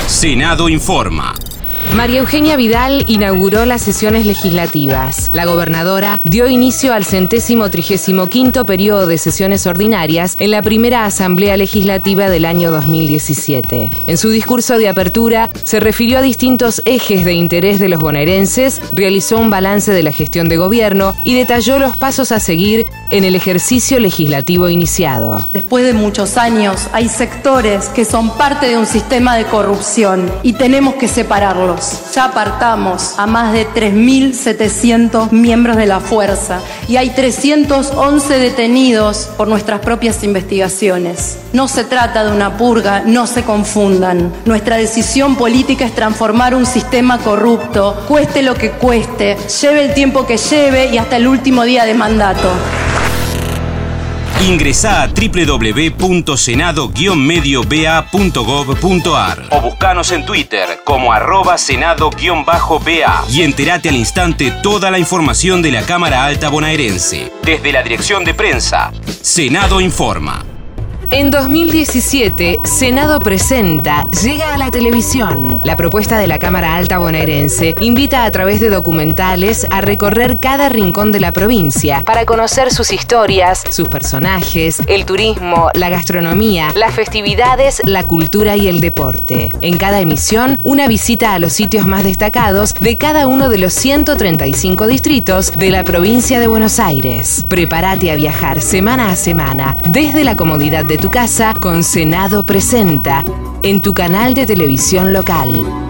Senado informa. María Eugenia Vidal inauguró las sesiones legislativas. La gobernadora dio inicio al 135º periodo de sesiones ordinarias en la primera Asamblea Legislativa del año 2017. En su discurso de apertura, se refirió a distintos ejes de interés de los bonaerenses, realizó un balance de la gestión de gobierno y detalló los pasos a seguir en el ejercicio legislativo iniciado. Después de muchos años, hay sectores que son parte de un sistema de corrupción y tenemos que separarlos. Ya apartamos a más de 3.700 miembros de la fuerza y hay 311 detenidos por nuestras propias investigaciones. No se trata de una purga, no se confundan. Nuestra decisión política es transformar un sistema corrupto, cueste lo que cueste, lleve el tiempo que lleve y hasta el último día de mandato. Ingresá a www.senado-medioba.gov.ar o buscanos en Twitter como @senado-ba y entérate al instante toda la información de la Cámara Alta Bonaerense. Desde la Dirección de Prensa, Senado informa. En 2017, Senado Presenta llega a la televisión. La propuesta de la Cámara Alta Bonaerense invita a través de documentales a recorrer cada rincón de la provincia para conocer sus historias, sus personajes, el turismo, la gastronomía, las festividades, la cultura y el deporte. En cada emisión, una visita a los sitios más destacados de cada uno de los 135 distritos de la provincia de Buenos Aires. Prepárate a viajar semana a semana desde la comodidad de tu casa con Senado Presenta en tu canal de televisión local.